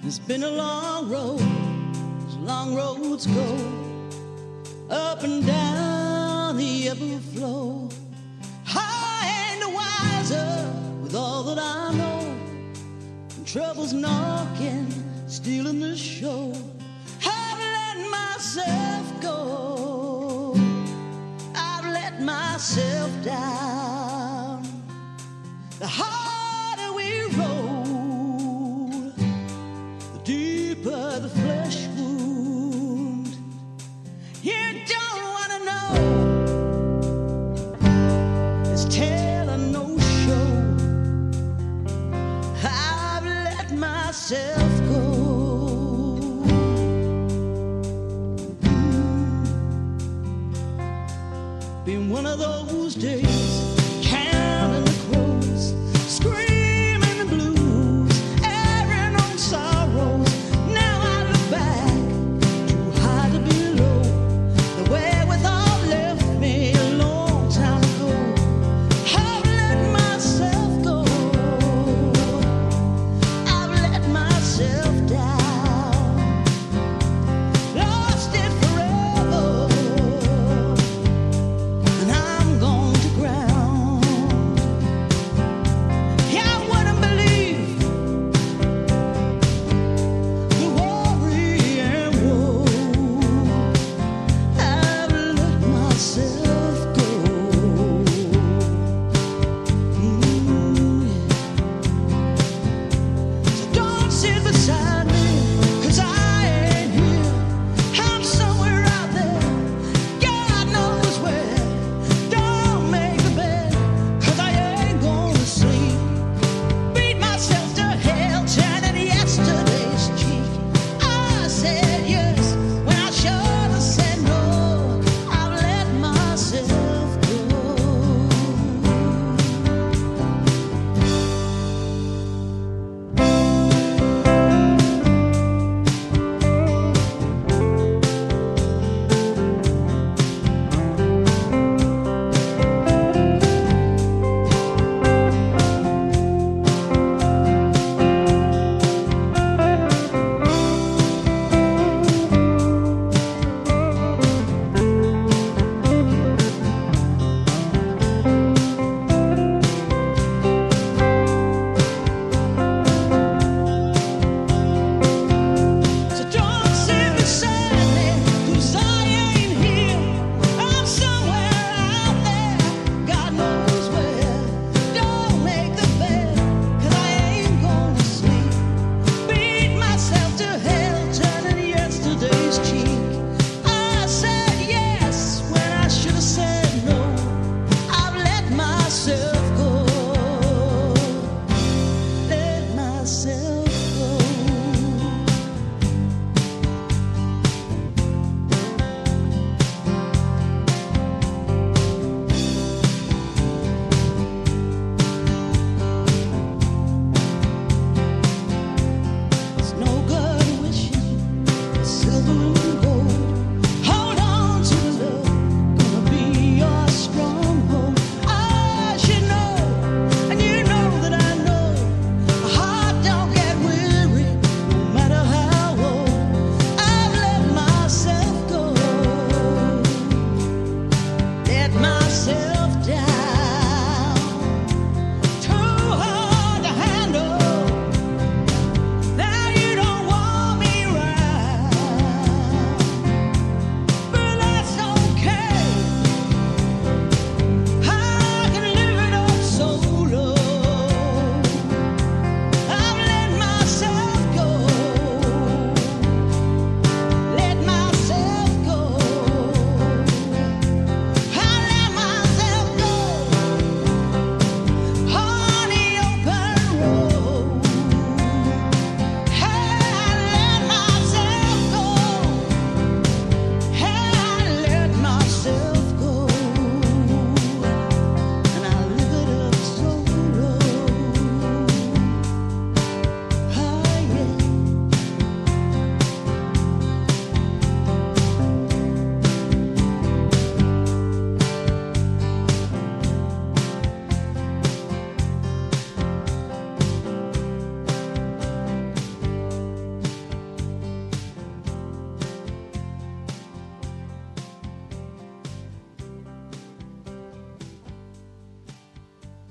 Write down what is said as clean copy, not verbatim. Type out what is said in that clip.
It's been a long road, as long roads go, up and down the ever flow. I ain't wiser with all that I know, and trouble's knocking, stealing the show. I've let myself go, I've let myself down. The harder we roll, the deeper the flesh wound. You don't wanna know, it's telling no show. I've let myself go. Been one of those days,